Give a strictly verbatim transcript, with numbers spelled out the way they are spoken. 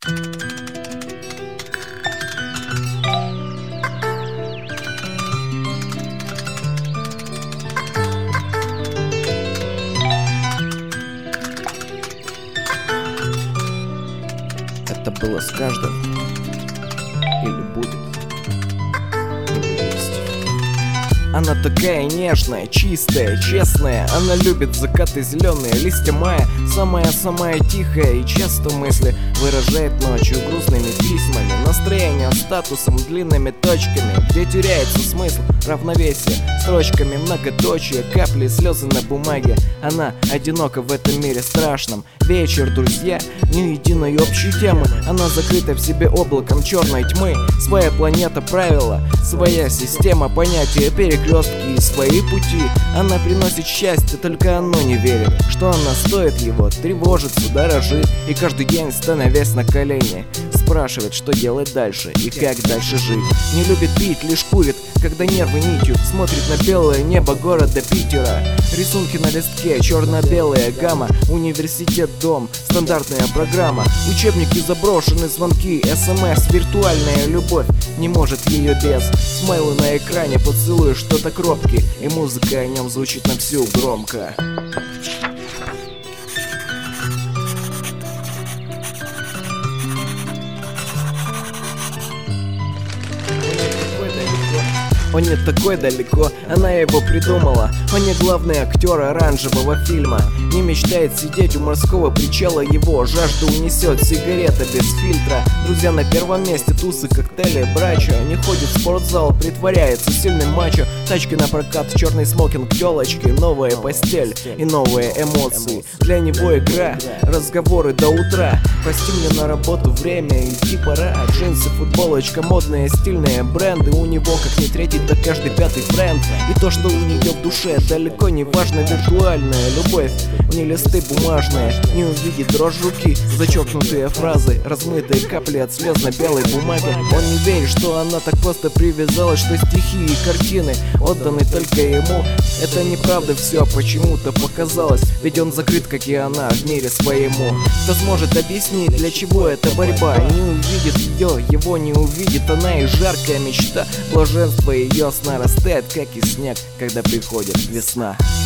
Это было с каждым. Или будет. Или есть. Она такая нежная, чистая, честная. Она любит закаты зеленые, листья мая. Самая-самая тихая и часто мысли выражает ночью грустными письмами. Настроение статусом, длинными точками, где теряется смысл, равновесие, строчками многоточие, капли, слезы на бумаге. Она одинока в этом мире страшном. Вечер, друзья, ни единой общей темы. Она закрыта в себе облаком черной тьмы. Своя планета, правила, своя система, понятия, перекрестки и свои пути. Она приносит счастье, только оно не верит, что она стоит его, тревожится, дорожит. И каждый день, становясь на колени, спрашивает, что делать дальше и как дальше жить. Не любит пить, лишь курит, когда нервы нитью смотрит на белое небо города Питера. Рисунки на листке, черно-белая гамма. Университет, дом, стандартная программа. Учебники заброшены, звонки, смс, виртуальная любовь не может ее без. Смайлы на экране, поцелуй, что-то кропки, и музыка о нем звучит на всю громко. Он не такой далеко, она его придумала. Он не главный актер оранжевого фильма. Не мечтает сидеть у морского причала, его жажда унесет сигарета без фильтра. Друзья на первом месте, тусы, коктейли, брачо. Не ходит в спортзал, притворяется сильным мачо. Тачки на прокат, черный смокинг, телочки, новая постель и новые эмоции. Для него игра, разговоры до утра. Прости, мне на работу время, идти пора. Джинсы, футболочка, модные, стильные бренды. У него как не третий, да каждый пятый френд. И то, что у нее в душе, далеко не важно. Виртуальная любовь, не листы бумажные. Не увидит дрожь руки, зачеркнутые фразы, размытые капли от слез на белой бумаге. Он не верит, что она так просто привязалась, что стихи и картины отданы только ему. Это неправда, все почему-то показалось, ведь он закрыт, как и она, в мире своему. Кто сможет объяснить, для чего эта борьба? Не увидит ее, его не увидит она. И жаркая мечта, блаженство ее сна растает, как и снег, когда приходит весна.